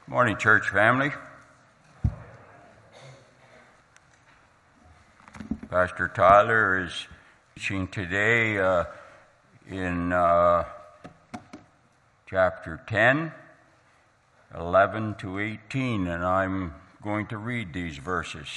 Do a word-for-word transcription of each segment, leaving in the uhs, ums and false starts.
Morning, church family. Pastor Tyler is teaching today uh, in uh, chapter ten, eleven to eighteen, and I'm going to read these verses.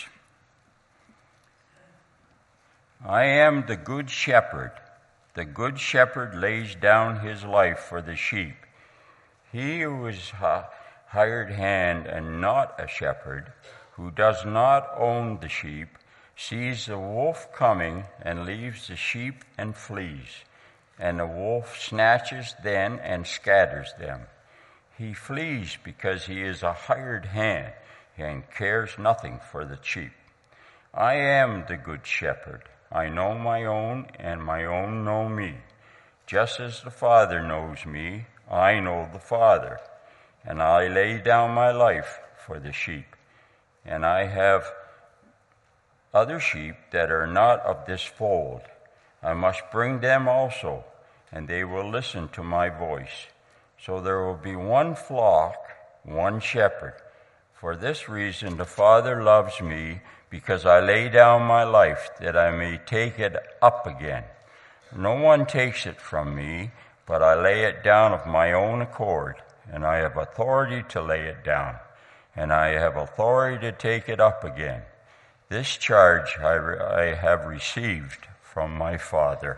I am the good shepherd. The good shepherd lays down his life for the sheep. He who is uh, hired hand and not a shepherd, who does not own the sheep, sees the wolf coming and leaves the sheep and flees, and the wolf snatches them and scatters them. He flees because he is a hired hand and cares nothing for the sheep. I am the good shepherd. I know my own, and my own know me. Just as the Father knows me, I know the Father. And I lay down my life for the sheep. And I have other sheep that are not of this fold. I must bring them also, and they will listen to my voice. So there will be one flock, one shepherd. For this reason the Father loves me, because I lay down my life that I may take it up again. No one takes it from me, but I lay it down of my own accord. And I have authority to lay it down, and I have authority to take it up again. This charge I, re- I have received from my Father.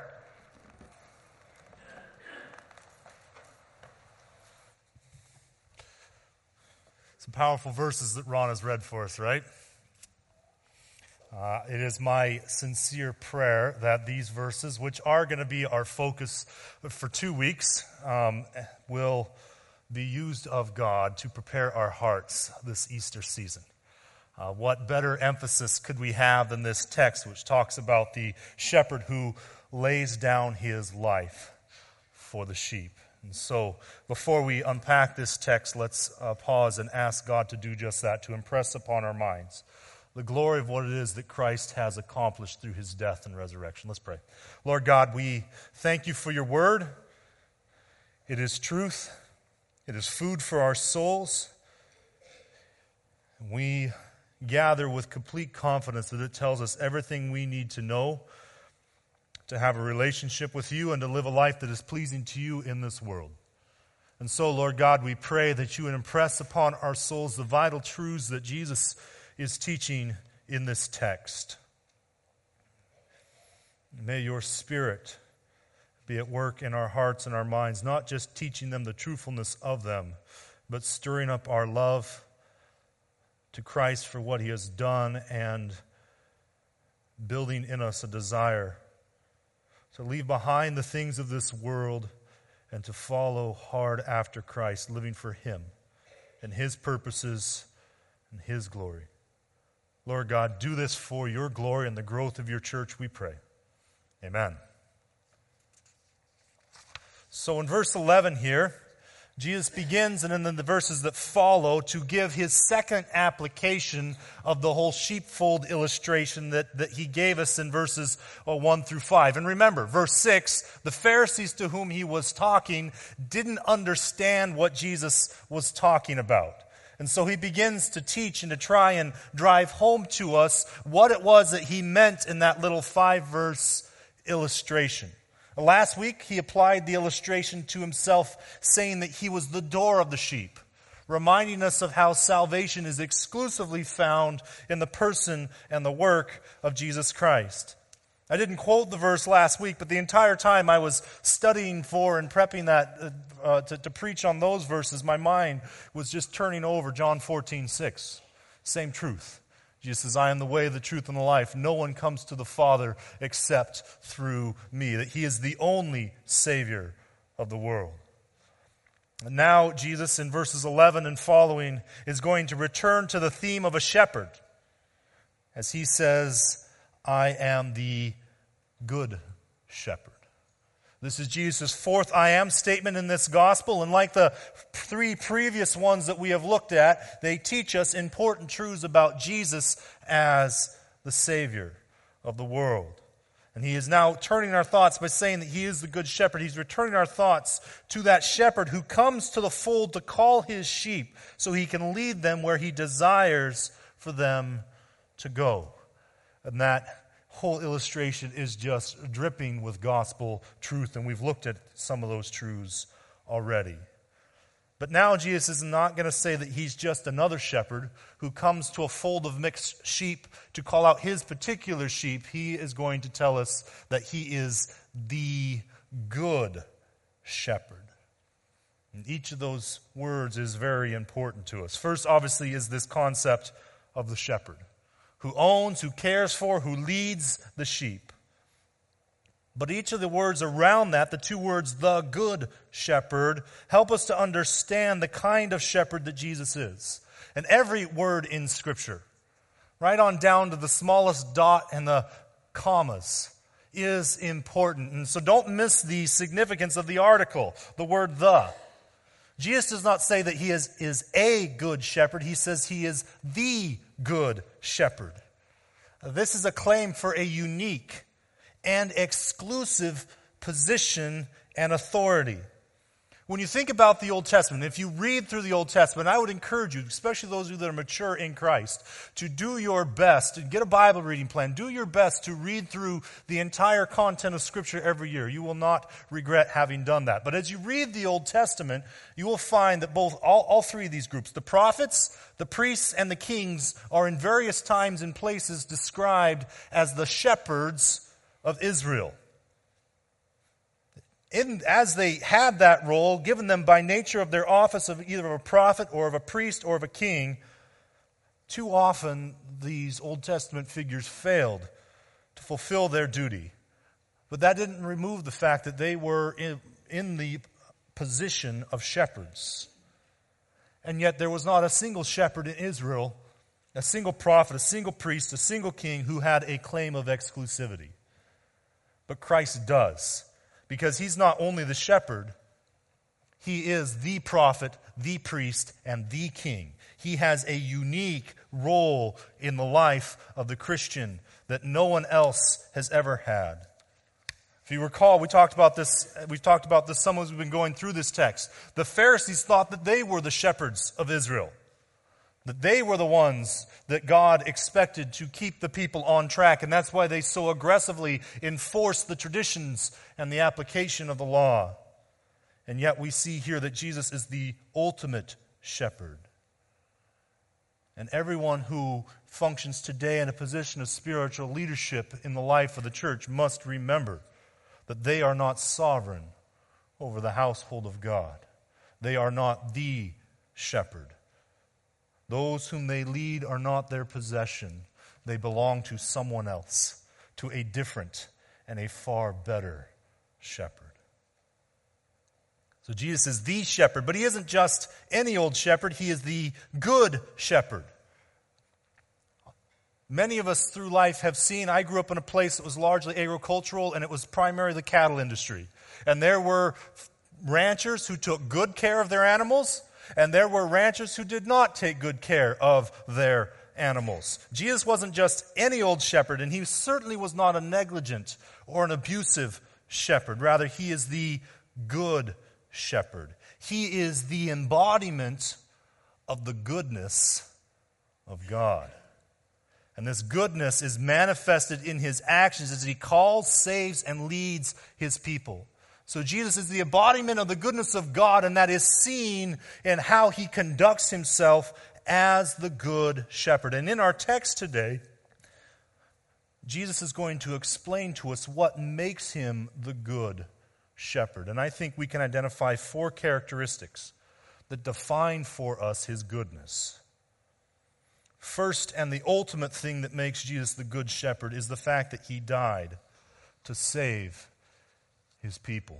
Some powerful verses that Ron has read for us, right? Uh, it is my sincere prayer that these verses, which are going to be our focus for two weeks, um, will be used of God to prepare our hearts this Easter season. Uh, what better emphasis could we have than this text, which talks about the shepherd who lays down his life for the sheep? And so, before we unpack this text, let's uh, pause and ask God to do just that, to impress upon our minds the glory of what it is that Christ has accomplished through his death and resurrection. Let's pray. Lord God, we thank you for your word. It is truth. It is food for our souls. We gather with complete confidence that it tells us everything we need to know to have a relationship with you and to live a life that is pleasing to you in this world. And so, Lord God, we pray that you would impress upon our souls the vital truths that Jesus is teaching in this text. May your Spirit be at work in our hearts and our minds, not just teaching them the truthfulness of them, but stirring up our love to Christ for what he has done and building in us a desire to leave behind the things of this world and to follow hard after Christ, living for him and his purposes and his glory. Lord God, do this for your glory and the growth of your church, we pray. Amen. So in verse eleven here, Jesus begins, and then the verses that follow, to give his second application of the whole sheepfold illustration that, that he gave us in verses one through five. And remember, verse six, the Pharisees to whom he was talking didn't understand what Jesus was talking about. And so he begins to teach and to try and drive home to us what it was that he meant in that little five-verse illustration. Last week, he applied the illustration to himself, saying that he was the door of the sheep, reminding us of how salvation is exclusively found in the person and the work of Jesus Christ. I didn't quote the verse last week, but the entire time I was studying for and prepping that uh, uh, to, to preach on those verses, my mind was just turning over John fourteen six. Same truth. Jesus says, I am the way, the truth, and the life. No one comes to the Father except through me. That he is the only Savior of the world. And now Jesus, in verses eleven and following, is going to return to the theme of a shepherd. As he says, I am the good shepherd. This is Jesus' fourth I am statement in this gospel, and like the three previous ones that we have looked at, they teach us important truths about Jesus as the Savior of the world. And he is now turning our thoughts by saying that he is the good shepherd. He's returning our thoughts to that shepherd who comes to the fold to call his sheep so he can lead them where he desires for them to go. And that whole illustration is just dripping with gospel truth, and we've looked at some of those truths already. But now Jesus is not going to say that he's just another shepherd who comes to a fold of mixed sheep to call out his particular sheep. He is going to tell us that he is the good shepherd. And each of those words is very important to us. First, obviously, is this concept of the shepherd, who owns, who cares for, who leads the sheep. But each of the words around that, the two words, the good shepherd, help us to understand the kind of shepherd that Jesus is. And every word in Scripture, right on down to the smallest dot and the commas, is important. And so don't miss the significance of the article, the word the. Jesus does not say that he is, is a good shepherd. He says he is the good shepherd. This is a claim for a unique and exclusive position and authority. When you think about the Old Testament, if you read through the Old Testament, I would encourage you, especially those of you that are mature in Christ, to do your best, to get a Bible reading plan, do your best to read through the entire content of Scripture every year. You will not regret having done that. But as you read the Old Testament, you will find that both all, all three of these groups, the prophets, the priests, and the kings, are in various times and places described as the shepherds of Israel. In, as they had that role, given them by nature of their office of either of a prophet or of a priest or of a king, too often these Old Testament figures failed to fulfill their duty. But that didn't remove the fact that they were in, in the position of shepherds. And yet there was not a single shepherd in Israel, a single prophet, a single priest, a single king who had a claim of exclusivity. But Christ does, because he's not only the shepherd, he is the prophet, the priest, and the king. He has a unique role in the life of the Christian that no one else has ever had. If you recall, we talked about this, we've talked about this some as we've been going through this text. The Pharisees thought that they were the shepherds of Israel, that they were the ones that God expected to keep the people on track. And that's why they so aggressively enforced the traditions and the application of the law. And yet we see here that Jesus is the ultimate shepherd. And everyone who functions today in a position of spiritual leadership in the life of the church must remember that they are not sovereign over the household of God. They are not the shepherd. Those whom they lead are not their possession. They belong to someone else, to a different and a far better shepherd. So Jesus is the shepherd, but he isn't just any old shepherd. He is the good shepherd. Many of us through life have seen, I grew up in a place that was largely agricultural, and it was primarily the cattle industry. And there were ranchers who took good care of their animals, and there were ranchers who did not take good care of their animals. Jesus wasn't just any old shepherd, and he certainly was not a negligent or an abusive shepherd. Rather, he is the good shepherd. He is the embodiment of the goodness of God. And this goodness is manifested in his actions as he calls, saves, and leads his people. So Jesus is the embodiment of the goodness of God, and that is seen in how he conducts himself as the good shepherd. And in our text today, Jesus is going to explain to us what makes him the good shepherd. And I think we can identify four characteristics that define for us his goodness. First, and the ultimate thing that makes Jesus the good shepherd is the fact that he died to save his people.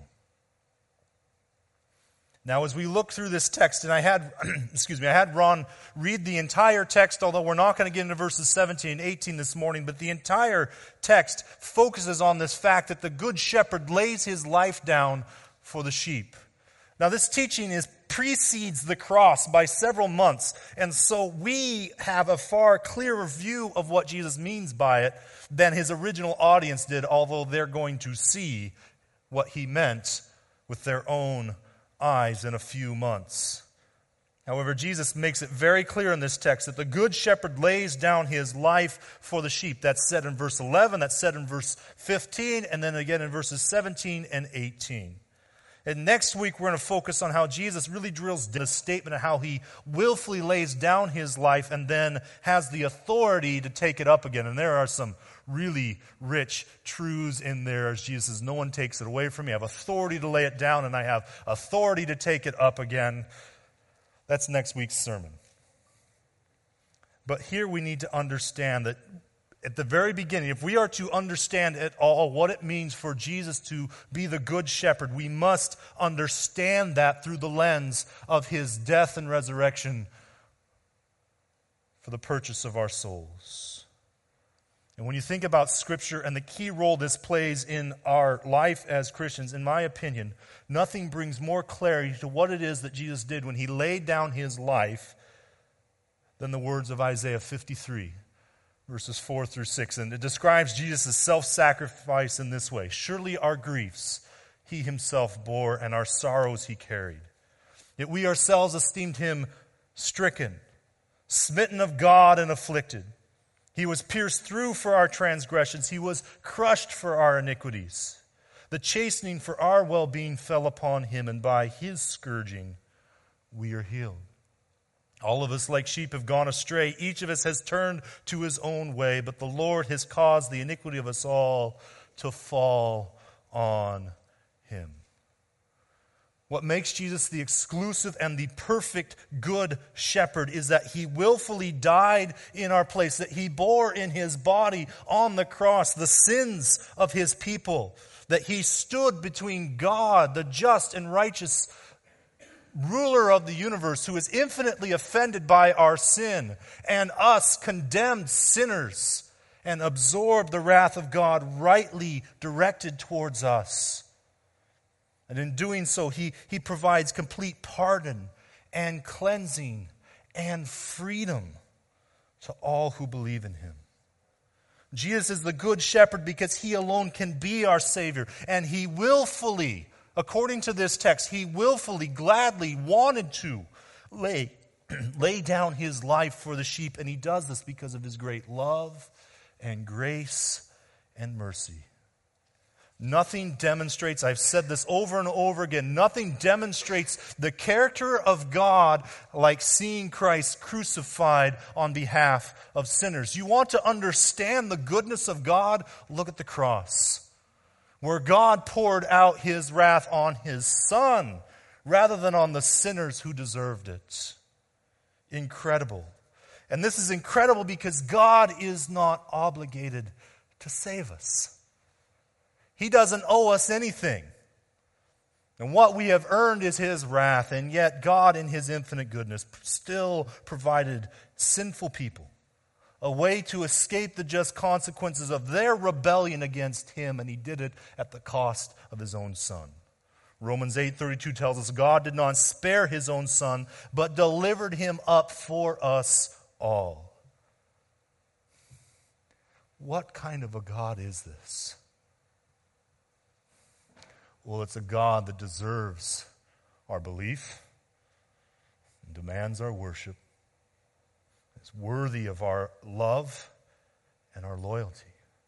Now, as we look through this text, and I had, excuse me, I had Ron read the entire text, although we're not going to get into verses seventeen and eighteen this morning, but the entire text focuses on this fact that the good shepherd lays his life down for the sheep. Now, this teaching is precedes the cross by several months, and so we have a far clearer view of what Jesus means by it than his original audience did, although they're going to see what he meant with their own eyes in a few months. However, Jesus makes it very clear in this text that the good shepherd lays down his life for the sheep. That's said in verse eleven, that's said in verse fifteen, and then again in verses seventeen and eighteen. And next week we're going to focus on how Jesus really drills down a statement of how he willfully lays down his life and then has the authority to take it up again. And there are some really rich truths in there as Jesus says, no one takes it away from me. I have authority to lay it down and I have authority to take it up again. That's next week's sermon. But here we need to understand that at the very beginning, if we are to understand at all what it means for Jesus to be the good shepherd, we must understand that through the lens of his death and resurrection for the purchase of our souls. And when you think about Scripture and the key role this plays in our life as Christians, in my opinion, nothing brings more clarity to what it is that Jesus did when he laid down his life than the words of Isaiah fifty-three. Verses four through six, and it describes Jesus' self-sacrifice in this way. Surely our griefs he himself bore, and our sorrows he carried. Yet we ourselves esteemed him stricken, smitten of God and afflicted. He was pierced through for our transgressions. He was crushed for our iniquities. The chastening for our well-being fell upon him, and by his scourging we are healed. All of us like sheep have gone astray. Each of us has turned to his own way, but the Lord has caused the iniquity of us all to fall on him. What makes Jesus the exclusive and the perfect good shepherd is that he willfully died in our place, that he bore in his body on the cross the sins of his people, that he stood between God, the just and righteous ruler of the universe, who is infinitely offended by our sin, and us condemned sinners, and absorbed the wrath of God rightly directed towards us. And in doing so, he, he provides complete pardon and cleansing and freedom to all who believe in him. Jesus is the good shepherd because he alone can be our Savior, and he willfully, according to this text, he willfully, gladly wanted to lay, lay down his life for the sheep, and he does this because of his great love and grace and mercy. Nothing demonstrates, I've said this over and over again, nothing demonstrates the character of God like seeing Christ crucified on behalf of sinners. You want to understand the goodness of God? Look at the cross, where God poured out his wrath on his Son rather than on the sinners who deserved it. Incredible. And this is incredible because God is not obligated to save us. He doesn't owe us anything. And what we have earned is his wrath, and yet God in his infinite goodness still provided sinful people a way to escape the just consequences of their rebellion against him, and he did it at the cost of his own Son. Romans eight thirty-two tells us God did not spare his own Son, but delivered him up for us all. What kind of a God is this? Well, it's a God that deserves our belief and demands our worship. It's worthy of our love and our loyalty.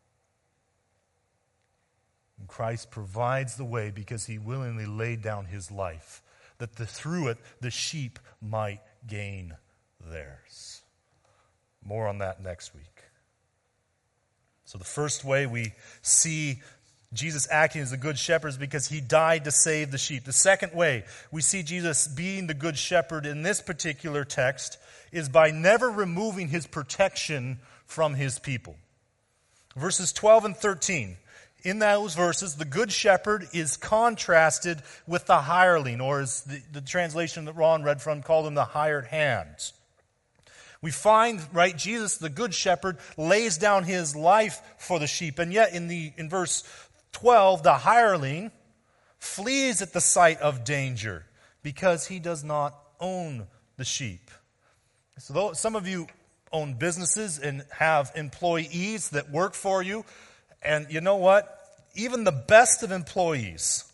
And Christ provides the way because he willingly laid down his life, that the, through it the sheep might gain theirs. More on that next week. So the first way we see Jesus acting as the good shepherd is because he died to save the sheep. The second way we see Jesus being the good shepherd in this particular text is by never removing his protection from his people. Verses twelve and thirteen. In those verses, the good shepherd is contrasted with the hireling, or as the, the translation that Ron read from called him the hired hand. We find, right, Jesus, the good shepherd, lays down his life for the sheep. And yet in the in verse twelve, the hireling flees at the sight of danger. because he does not own the sheep. So though some of you own businesses and have employees that work for you, and you know what? Even the best of employees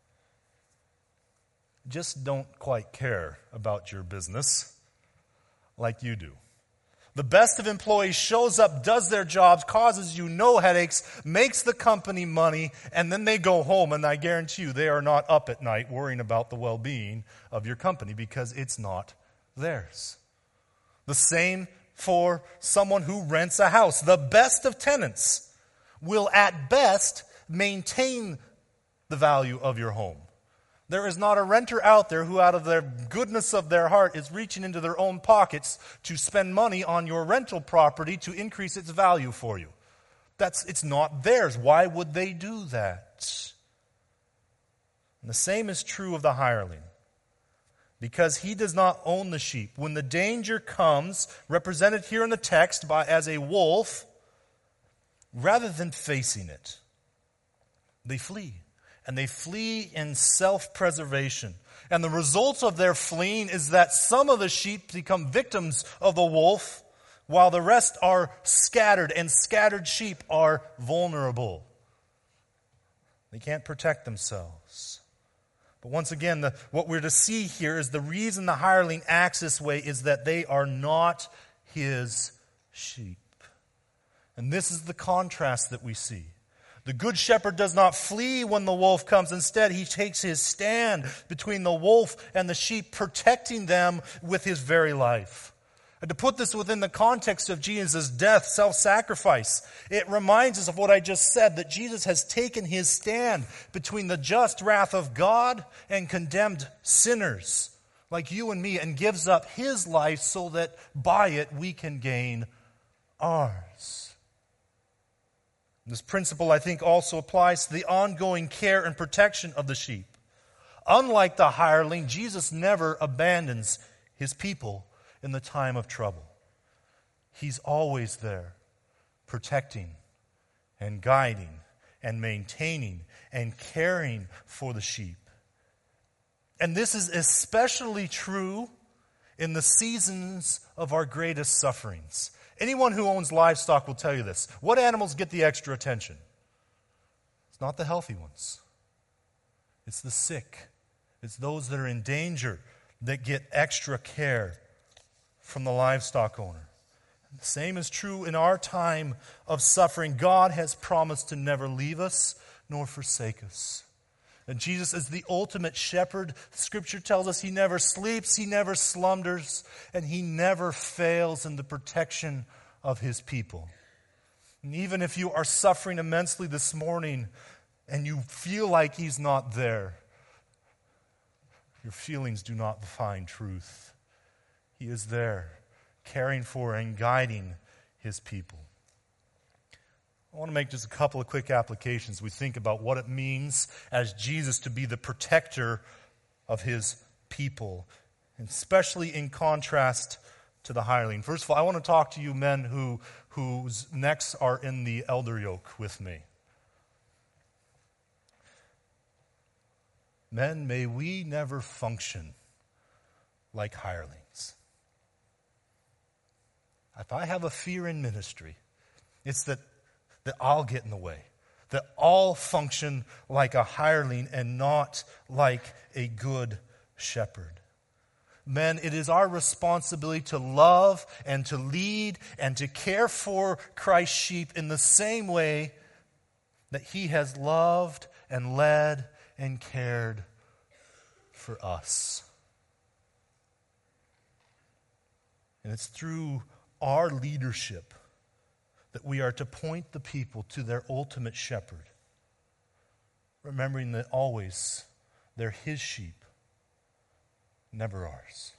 just don't quite care about your business like you do. The best of employees shows up, does their jobs, causes you no headaches, makes the company money, and then they go home, and I guarantee you they are not up at night worrying about the well-being of your company because it's not theirs. The same for someone who rents a house. The best of tenants will at best maintain the value of your home. There is not a renter out there who out of the goodness of their heart is reaching into their own pockets to spend money on your rental property to increase its value for you. That's, it's not theirs. Why would they do that? And the same is true of the hireling. Because he does not own the sheep. When the danger comes, represented here in the text by as a wolf, rather than facing it, they flee. And they flee in self-preservation. And the result of their fleeing is that some of the sheep become victims of the wolf, while the rest are scattered, and scattered sheep are vulnerable. They can't protect themselves. But once again, the, what we're to see here is the reason the hireling acts this way is that they are not his sheep. And this is the contrast that we see. The good shepherd does not flee when the wolf comes. Instead, he takes his stand between the wolf and the sheep, protecting them with his very life. And to put this within the context of Jesus' death, self-sacrifice, it reminds us of what I just said, that Jesus has taken his stand between the just wrath of God and condemned sinners like you and me, and gives up his life so that by it we can gain ours. This principle, I think, also applies to the ongoing care and protection of the sheep. Unlike the hireling, Jesus never abandons his people in the time of trouble. He's always there, protecting and guiding and maintaining and caring for the sheep. And this is especially true in the seasons of our greatest sufferings. Anyone who owns livestock will tell you this. What animals get the extra attention? It's not the healthy ones. It's the sick. It's those that are in danger that get extra care from the livestock owner. The same is true in our time of suffering. God has promised to never leave us nor forsake us. And Jesus is the ultimate shepherd. Scripture tells us he never sleeps, he never slumbers, and he never fails in the protection of his people. And even if you are suffering immensely this morning and you feel like he's not there, your feelings do not define truth. He is there, caring for and guiding his people. I want to make just a couple of quick applications. We think about what it means as Jesus to be the protector of his people, and especially in contrast to the hireling. First of all, I want to talk to you men who whose necks are in the elder yoke with me. Men, may we never function like hirelings. If I have a fear in ministry, it's that that I'll get in the way, that I'll function like a hireling and not like a good shepherd. Men, it is our responsibility to love and to lead and to care for Christ's sheep in the same way that he has loved and led and cared for us. And it's through our leadership that we are to point the people to their ultimate shepherd, remembering that always they're his sheep, never ours.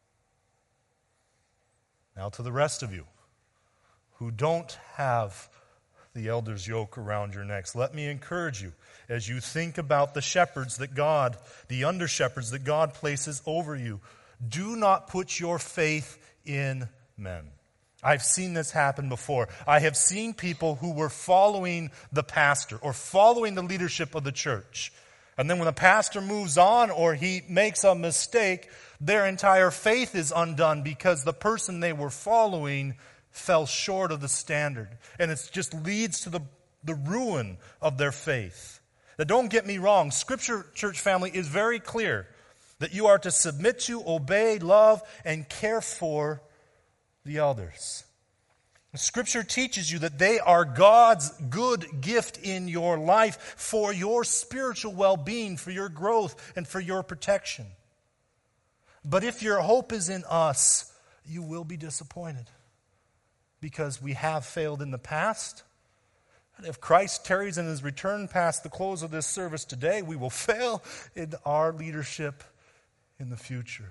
Now to the rest of you who don't have the elder's yoke around your necks, let me encourage you as you think about the shepherds that God, the under shepherds that God places over you, do not put your faith in men. I've seen this happen before. I have seen people who were following the pastor or following the leadership of the church. And then when the pastor moves on or he makes a mistake, their entire faith is undone because the person they were following fell short of the standard. And it just leads to the, the ruin of their faith. Now, don't get me wrong. Scripture, church family, is very clear that you are to submit to, obey, love, and care for the elders. Scripture teaches you that they are God's good gift in your life for your spiritual well-being, for your growth, and for your protection. But if your hope is in us, you will be disappointed because we have failed in the past. And if Christ tarries in his return past the close of this service today, we will fail in our leadership in the future.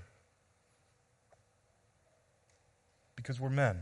Because we're men.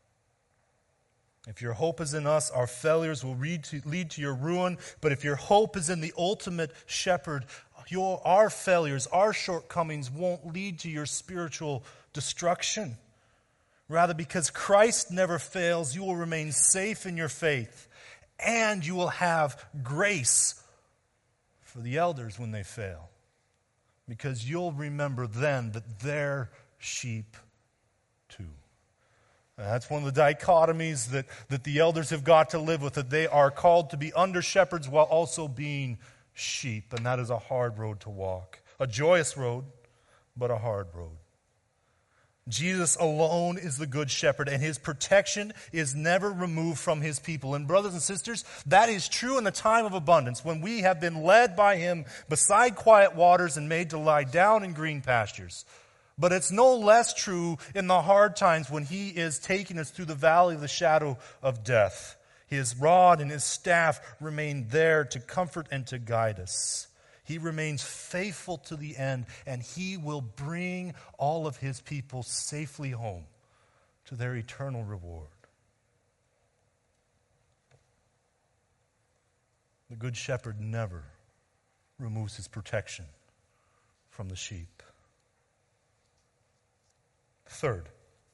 If your hope is in us, our failures will lead to, lead to your ruin. But if your hope is in the ultimate shepherd, your, our failures, our shortcomings won't lead to your spiritual destruction. Rather, because Christ never fails, you will remain safe in your faith. And you will have grace for the elders when they fail. Because you'll remember then that they're sheep too. And that's one of the dichotomies that, that the elders have got to live with, that they are called to be under shepherds while also being sheep. And that is a hard road to walk. A joyous road, but a hard road. Jesus alone is the good shepherd, and his protection is never removed from his people. And brothers and sisters, that is true in the time of abundance, when we have been led by him beside quiet waters and made to lie down in green pastures. But it's no less true in the hard times when he is taking us through the valley of the shadow of death. His rod and his staff remain there to comfort and to guide us. He remains faithful to the end, and he will bring all of his people safely home to their eternal reward. The Good Shepherd never removes his protection from the sheep. Third.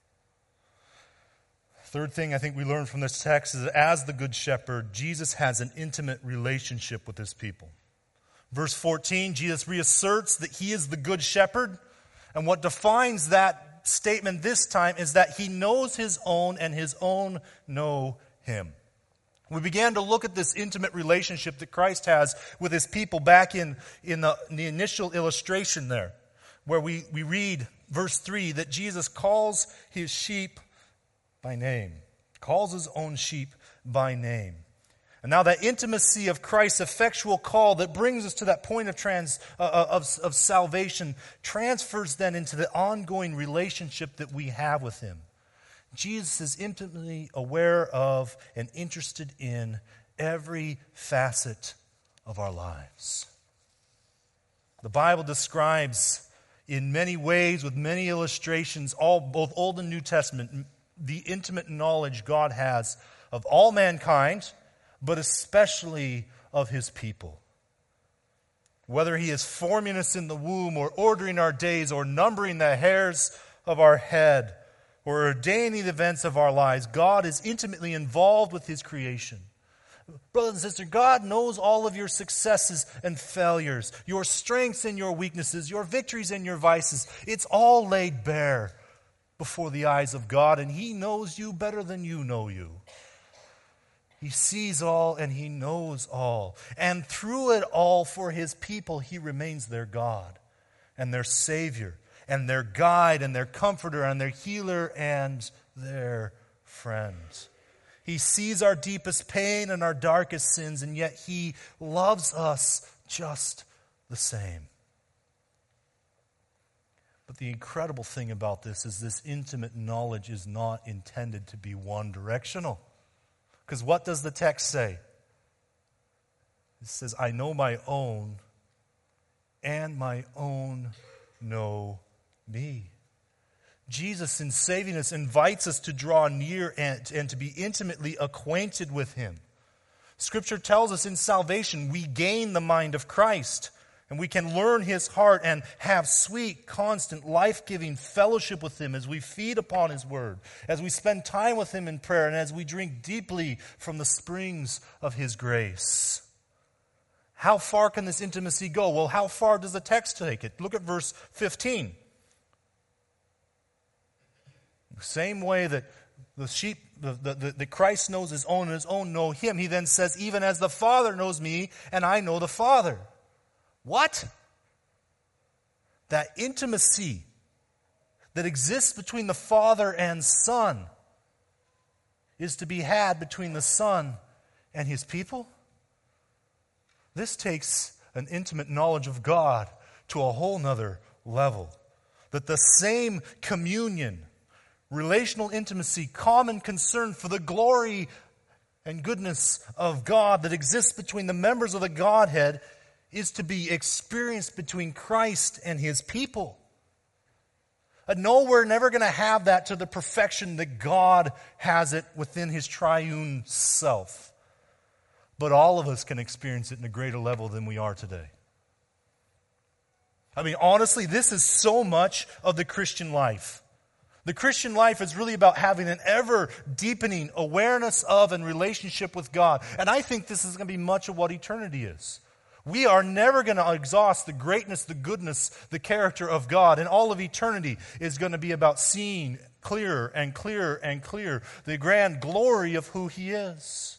Third thing I think we learn from this text is that as the Good Shepherd, Jesus has an intimate relationship with his people. Verse fourteen, Jesus reasserts that he is the Good Shepherd. And what defines that statement this time is that he knows his own and his own know him. We began to look at this intimate relationship that Christ has with his people back in, in, the, in the initial illustration there, where we, we read verse three that Jesus calls his sheep by name, calls his own sheep by name. And now that intimacy of Christ's effectual call that brings us to that point of, trans, uh, of, of salvation transfers then into the ongoing relationship that we have with him. Jesus is intimately aware of and interested in every facet of our lives. The Bible describes in many ways, with many illustrations, all both Old and New Testament, the intimate knowledge God has of all mankind, but especially of his people. Whether he is forming us in the womb, or ordering our days, or numbering the hairs of our head, or ordaining the events of our lives, God is intimately involved with his creation. Brothers and sisters, God knows all of your successes and failures, your strengths and your weaknesses, your victories and your vices. It's all laid bare before the eyes of God, and he knows you better than you know you. He sees all and he knows all. And through it all, for his people, he remains their God and their Savior and their guide and their comforter and their healer and their friend. He sees our deepest pain and our darkest sins, and yet he loves us just the same. But the incredible thing about this is this intimate knowledge is not intended to be one-directional. Because what does the text say? It says, I know my own, and my own know me. Jesus, in saving us, invites us to draw near and, and to be intimately acquainted with him. Scripture tells us in salvation we gain the mind of Christ, and we can learn his heart and have sweet, constant, life-giving fellowship with him as we feed upon his word, as we spend time with him in prayer, and as we drink deeply from the springs of his grace. How far can this intimacy go? Well, how far does the text take it? Look at verse fifteen. The same way that the sheep, the, the, the, the Christ knows his own and his own know him, he then says, even as the Father knows me and I know the Father. What? That intimacy that exists between the Father and Son is to be had between the Son and his people? This takes an intimate knowledge of God to a whole nother level. That the same communion, relational intimacy, common concern for the glory and goodness of God that exists between the members of the Godhead is to be experienced between Christ and his people. And no, we're never going to have that to the perfection that God has it within his triune self. But all of us can experience it in a greater level than we are today. I mean, honestly, this is so much of the Christian life. The Christian life is really about having an ever-deepening awareness of and relationship with God. And I think this is going to be much of what eternity is. We are never going to exhaust the greatness, the goodness, the character of God. And all of eternity is going to be about seeing clearer and clearer and clearer the grand glory of who he is.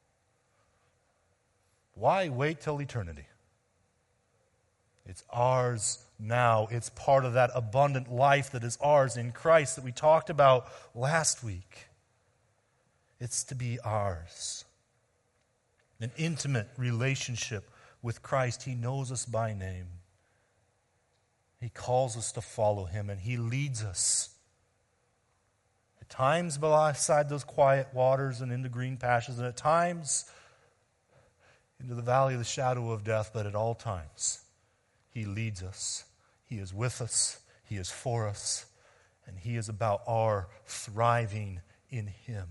Why wait till eternity? It's ours now. It's part of that abundant life that is ours in Christ that we talked about last week. It's to be ours. An intimate relationship with Christ. He knows us by name. He calls us to follow him, and he leads us. At times beside those quiet waters and into green pastures, and at times into the valley of the shadow of death, but at all times, he leads us. He is with us. He is for us. And he is about our thriving in him.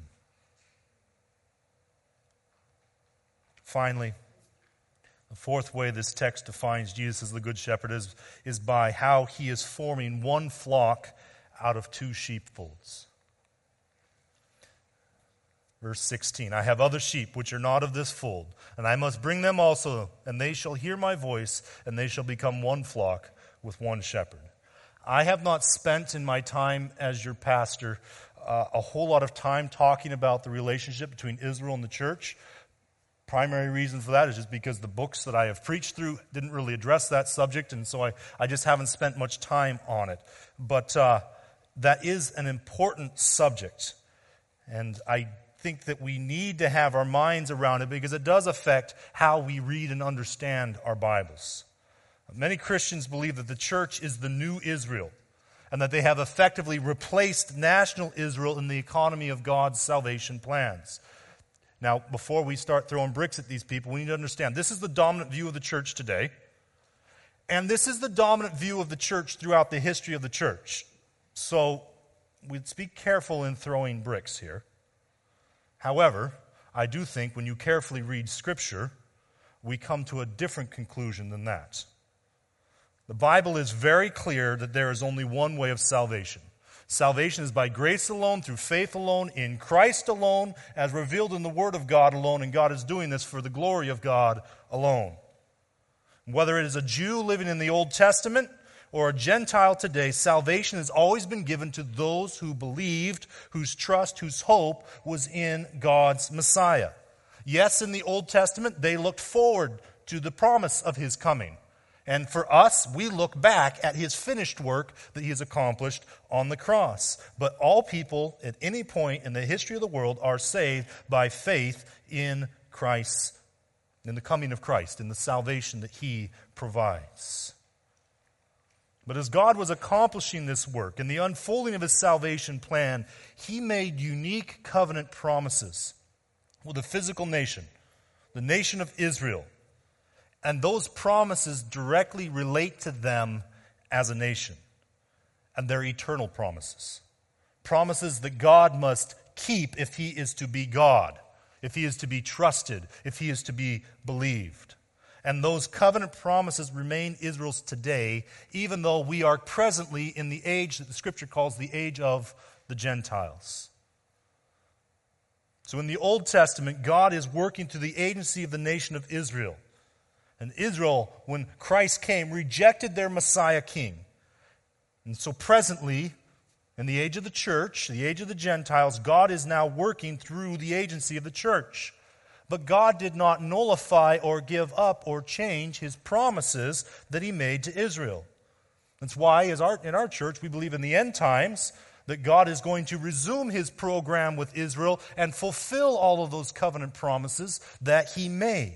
Finally, the fourth way this text defines Jesus as the Good Shepherd is, is by how he is forming one flock out of two sheepfolds. Verse sixteen, I have other sheep which are not of this fold, and I must bring them also, and they shall hear my voice, and they shall become one flock with one shepherd. I have not spent in my time as your pastor uh, a whole lot of time talking about the relationship between Israel and the church. Primary reason for that is just because the books that I have preached through didn't really address that subject, and so I, I just haven't spent much time on it. But uh, that is an important subject, and I think that we need to have our minds around it because it does affect how we read and understand our Bibles. Many Christians believe that the church is the new Israel and that they have effectively replaced national Israel in the economy of God's salvation plans. Now, before we start throwing bricks at these people, we need to understand this is the dominant view of the church today, and this is the dominant view of the church throughout the history of the church. So, we'd be careful in throwing bricks here. However, I do think when you carefully read Scripture, we come to a different conclusion than that. The Bible is very clear that there is only one way of salvation. Salvation is by grace alone, through faith alone, in Christ alone, as revealed in the Word of God alone, and God is doing this for the glory of God alone. Whether it is a Jew living in the Old Testament or a Gentile today, salvation has always been given to those who believed, whose trust, whose hope was in God's Messiah. Yes, in the Old Testament, they looked forward to the promise of his coming. And for us, we look back at his finished work that he has accomplished on the cross. But all people at any point in the history of the world are saved by faith in Christ, in the coming of Christ, in the salvation that he provides. But as God was accomplishing this work, in the unfolding of his salvation plan, he made unique covenant promises with a physical nation, the nation of Israel. And those promises directly relate to them as a nation. And they're eternal promises. Promises that God must keep if he is to be God, if he is to be trusted, if he is to be believed. And those covenant promises remain Israel's today, even though we are presently in the age that the Scripture calls the age of the Gentiles. So in the Old Testament, God is working through the agency of the nation of Israel. And Israel, when Christ came, rejected their Messiah king. And so presently, in the age of the church, the age of the Gentiles, God is now working through the agency of the church. But God did not nullify or give up or change his promises that he made to Israel. That's why as our, in our church we believe in the end times that God is going to resume his program with Israel and fulfill all of those covenant promises that he made.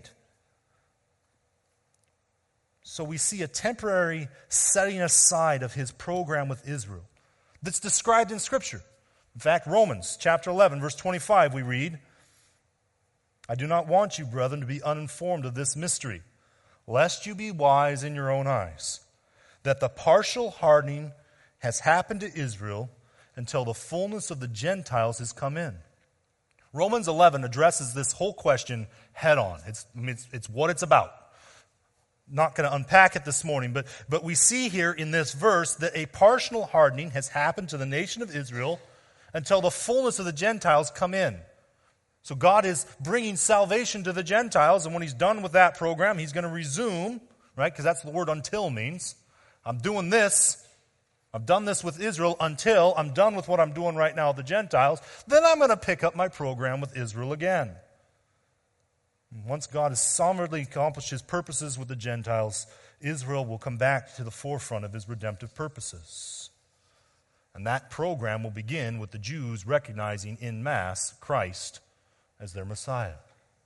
So we see a temporary setting aside of his program with Israel that's described in Scripture. In fact, Romans chapter eleven, verse twenty-five, we read, I do not want you, brethren, to be uninformed of this mystery, lest you be wise in your own eyes, that the partial hardening has happened to Israel until the fullness of the Gentiles has come in. Romans eleven addresses this whole question head on. It's, I mean, it's, it's what it's about. Not going to unpack it this morning, but, but we see here in this verse that a partial hardening has happened to the nation of Israel until the fullness of the Gentiles come in. So God is bringing salvation to the Gentiles, and when he's done with that program, he's going to resume, right? Because that's what the word until means. I'm doing this. I've done this with Israel until I'm done with what I'm doing right now with the Gentiles. Then I'm going to pick up my program with Israel again. Once God has sovereignly accomplished his purposes with the Gentiles, Israel will come back to the forefront of his redemptive purposes. And that program will begin with the Jews recognizing en masse Christ as their Messiah.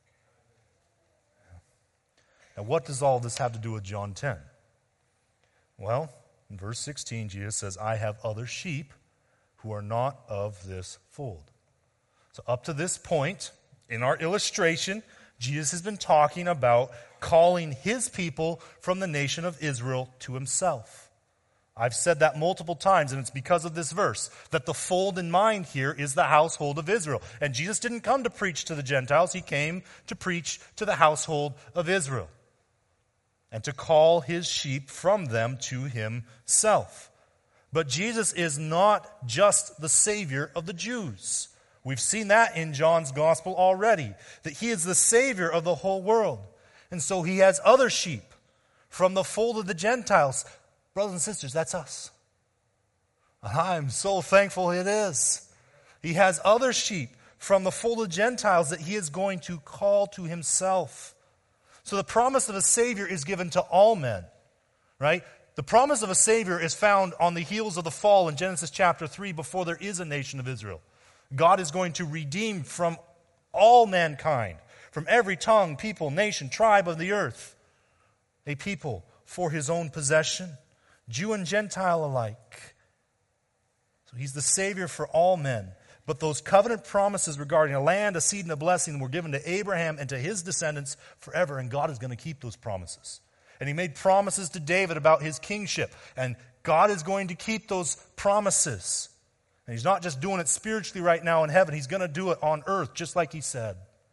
Now, what does all this have to do with John ten? Well, in verse sixteen, Jesus says, I have other sheep who are not of this fold. So up to this point, in our illustration, Jesus has been talking about calling his people from the nation of Israel to himself. I've said that multiple times, and it's because of this verse, that the fold in mind here is the household of Israel. And Jesus didn't come to preach to the Gentiles, he came to preach to the household of Israel and to call his sheep from them to himself. But Jesus is not just the Savior of the Jews. We've seen that in John's gospel already, that he is the Savior of the whole world. And so he has other sheep from the fold of the Gentiles. Brothers and sisters, that's us. I'm so thankful it is. He has other sheep from the fold of Gentiles that he is going to call to himself. So the promise of a Savior is given to all men, right? The promise of a Savior is found on the heels of the fall in Genesis chapter three before there is a nation of Israel. God is going to redeem from all mankind, from every tongue, people, nation, tribe of the earth, a people for his own possession, Jew and Gentile alike. So he's the Savior for all men. But those covenant promises regarding a land, a seed, and a blessing were given to Abraham and to his descendants forever, and God is going to keep those promises. And he made promises to David about his kingship, and God is going to keep those promises. And he's not just doing it spiritually right now in heaven. He's going to do it on earth, just like he said.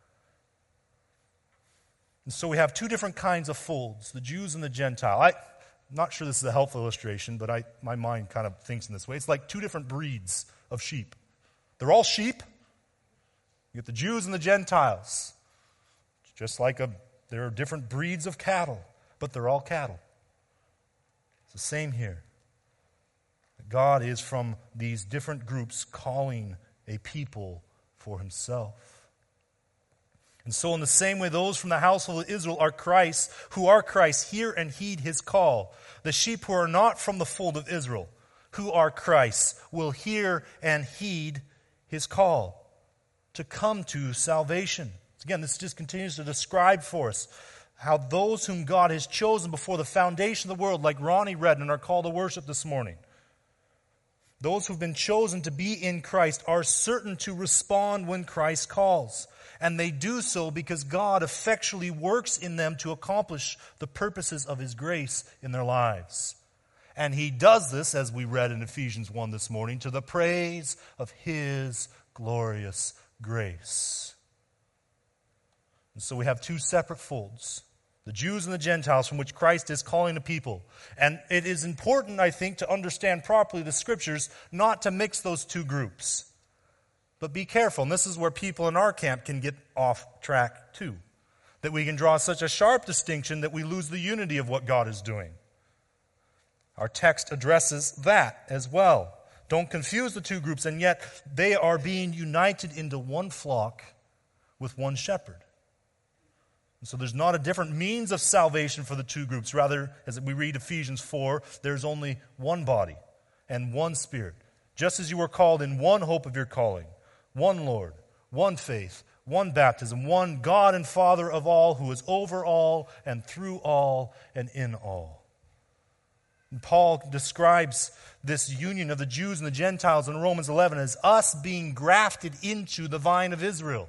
And so we have two different kinds of folds, the Jews and the Gentile. I, I'm not sure this is a helpful illustration, but I, my mind kind of thinks in this way. It's like two different breeds of sheep. They're all sheep. You get the Jews and the Gentiles. It's just like a, there are different breeds of cattle, but they're all cattle. It's the same here. God is from these different groups calling a people for himself. And so in the same way, those from the household of Israel are Christ, who are Christ, hear and heed his call. The sheep who are not from the fold of Israel, who are Christ, will hear and heed his call to come to salvation. Again, this just continues to describe for us how those whom God has chosen before the foundation of the world, like Ronnie read in our call to worship this morning, those who've been chosen to be in Christ are certain to respond when Christ calls. And they do so because God effectually works in them to accomplish the purposes of his grace in their lives. And he does this, as we read in Ephesians one this morning, to the praise of his glorious grace. And so we have two separate folds, the Jews and the Gentiles, from which Christ is calling the people. And it is important, I think, to understand properly the Scriptures, not to mix those two groups. But be careful, and this is where people in our camp can get off track too. that we can draw such a sharp distinction that we lose the unity of what God is doing. Our text addresses that as well. Don't confuse the two groups, and yet they are being united into one flock with one shepherd. And so there's not a different means of salvation for the two groups. Rather, as we read Ephesians four, there's only one body and one Spirit. Just as you were called in one hope of your calling, one Lord, one faith, one baptism, one God and Father of all, who is over all and through all and in all. And Paul describes this union of the Jews and the Gentiles in Romans eleven as us being grafted into the vine of Israel.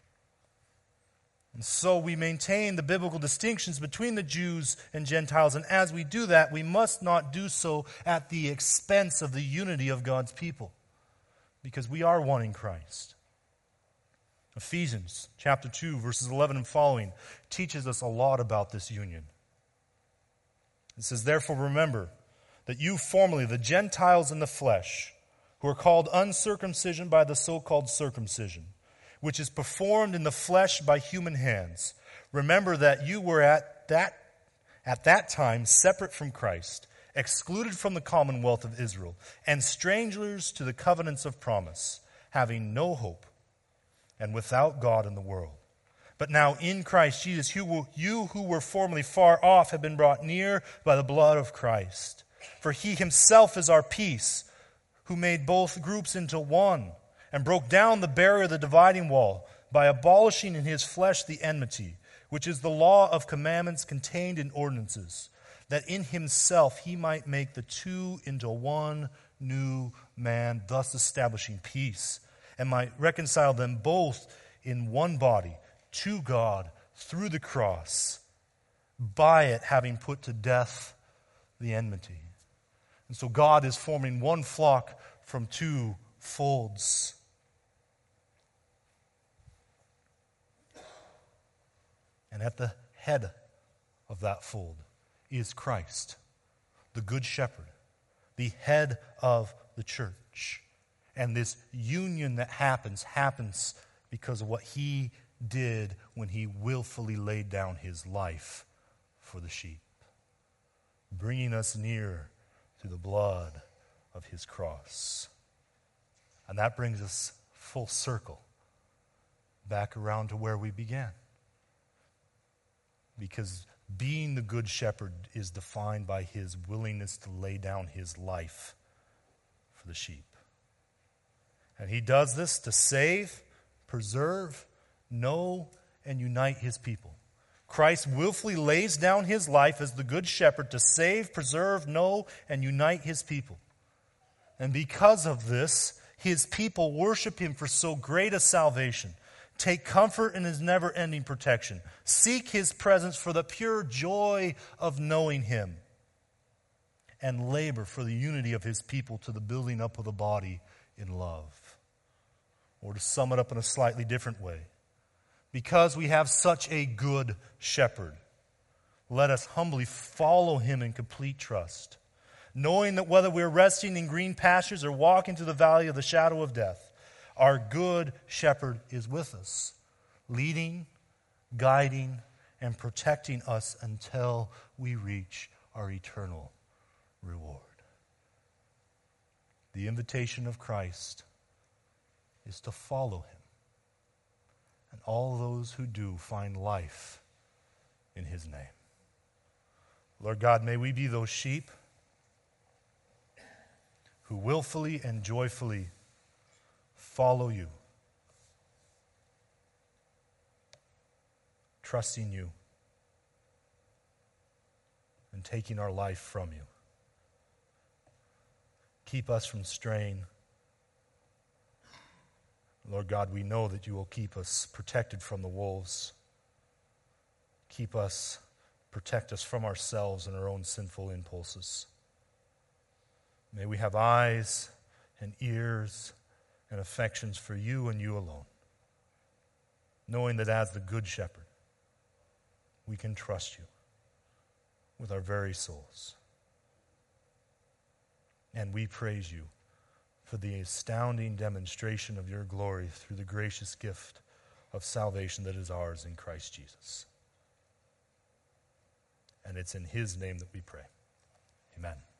And so we maintain the biblical distinctions between the Jews and Gentiles, and as we do that, we must not do so at the expense of the unity of God's people, because we are one in Christ. Ephesians chapter two, verses eleven and following, teaches us a lot about this union. It says, "Therefore remember that you formerly, the Gentiles in the flesh, who are called uncircumcision by the so-called circumcision, which is performed in the flesh by human hands. Remember that you were at that, at that time separate from Christ, excluded from the commonwealth of Israel, and strangers to the covenants of promise, having no hope and without God in the world. But now in Christ Jesus, you, you who were formerly far off have been brought near by the blood of Christ. For he himself is our peace, who made both groups into one, and broke down the barrier of the dividing wall by abolishing in his flesh the enmity, which is the law of commandments contained in ordinances, that in himself he might make the two into one new man, thus establishing peace, and might reconcile them both in one body to God through the cross, by it having put to death the enmity." And so God is forming one flock from two folds. And at the head of that fold is Christ, the Good Shepherd, the head of the church. And this union that happens, happens because of what he did when he willfully laid down his life for the sheep, bringing us near through the blood of his cross. And that brings us full circle back around to where we began. Because being the Good Shepherd is defined by his willingness to lay down his life for the sheep. And he does this to save, preserve, know, and unite his people. Christ willfully lays down his life as the Good Shepherd to save, preserve, know, and unite his people. And because of this, his people worship him for so great a salvation. Take comfort in his never-ending protection. Seek his presence for the pure joy of knowing him. And labor for the unity of his people to the building up of the body in love. Or to sum it up in a slightly different way, because we have such a good shepherd, let us humbly follow him in complete trust, knowing that whether we're resting in green pastures or walking through the valley of the shadow of death, our good shepherd is with us, leading, guiding, and protecting us until we reach our eternal reward. The invitation of Christ is to follow him. And all those who do find life in his name. Lord God, may we be those sheep who willfully and joyfully follow you, trusting you, and taking our life from you. Keep us from straying. Lord God, we know that you will keep us protected from the wolves. Keep us, protect us from ourselves and our own sinful impulses. May we have eyes and ears and affections for you and you alone, knowing that as the Good Shepherd, we can trust you with our very souls. And we praise you for the astounding demonstration of your glory through the gracious gift of salvation that is ours in Christ Jesus. And it's in his name that we pray. Amen.